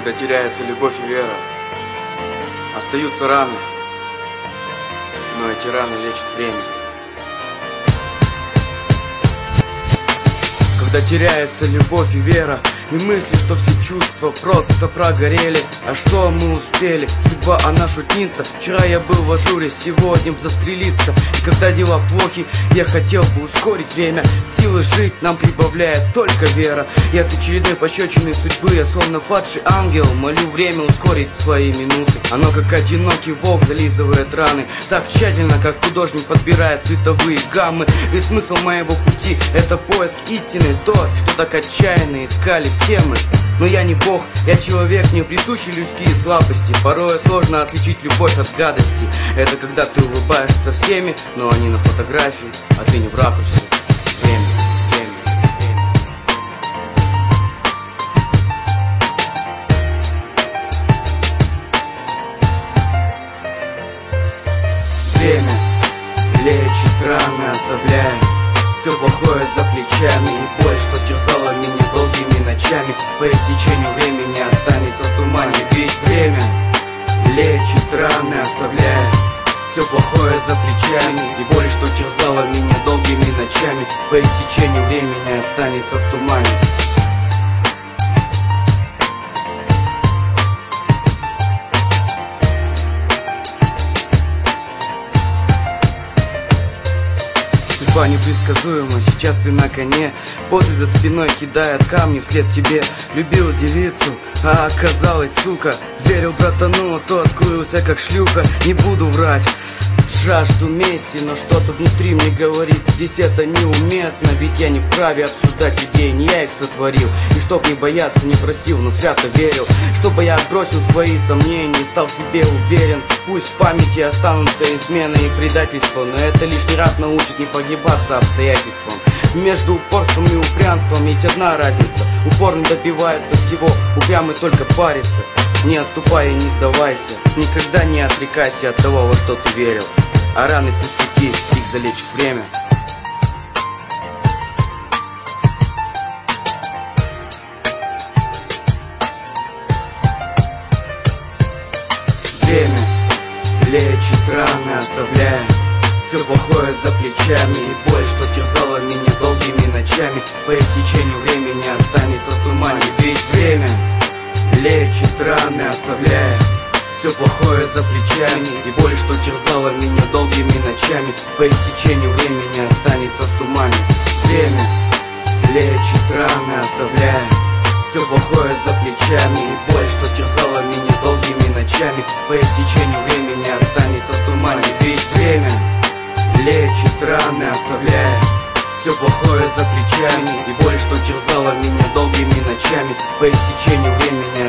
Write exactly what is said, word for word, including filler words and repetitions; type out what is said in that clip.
Когда теряется любовь и вера, остаются раны, но эти раны лечит время. Когда теряется любовь и вера, и мысли, что все чувства просто прогорели. А что мы успели? Судьба, она шутница. Вчера я был в ажуре, сегодня застрелиться. И когда дела плохи, я хотел бы ускорить время. Силы жить нам прибавляет только вера. И от очередной пощечины судьбы я словно падший ангел молю время ускорить свои минуты. Оно как одинокий волк зализывает раны, так тщательно, как художник подбирает цветовые гаммы. Ведь смысл моего пути — это поиск истины, то, что так отчаянно искали все мы. Но я не бог, я человек, мне присущи людские слабости. Порой сложно отличить любовь от гадости. Это когда ты улыбаешься со всеми, но они на фотографии, а ты не в ракурсе. Время, время, время. Время лечит раны, оставляя все плохое за плечами. И боль, что терзала меня долгими ночами, по истечению времени останется в тумане. Ведь время лечит раны, оставляя все плохое за плечами. И боль, что терзала меня долгими ночами, по истечению времени останется в тумане. Судьба непредсказуема, сейчас ты на коне. Боссы за спиной кидают камни вслед тебе. Любил девицу, а оказалась сука. Верил братану, тот скрылся как шлюха. Не буду врать, жажду мести, но что-то внутри мне говорит: здесь это неуместно. Ведь я не вправе обсуждать людей, не я их сотворил. И чтоб не бояться, не просил, но свято верил. Чтобы я отбросил свои сомнения и стал в себе уверен. Пусть в памяти останутся измены и предательство, но это лишний раз научит не погибаться обстоятельствам. Между упорством и упрямством есть одна разница: упорный добивается всего, упрямый только парится. Не отступай и не сдавайся, никогда не отрекайся от того, во что ты верил. А раны пустяки, их залечит время. Время лечит раны, оставляя все плохое за плечами. И боль, что терзала меня долгими ночами, по истечению времени останется в тумане. Ведь время лечит раны, оставляя все плохое за плечами. И боль, что терзала меня долгими ночами, по истечению времени останется в тумане. Время лечит раны, оставляя все плохое за плечами. И боль, что терзала меня долгими ночами, по истечению времени останется в тумане. Ведь время лечит раны, оставляя все плохое за плечами. И боль, что терзала меня долгими ночами, по истечению времени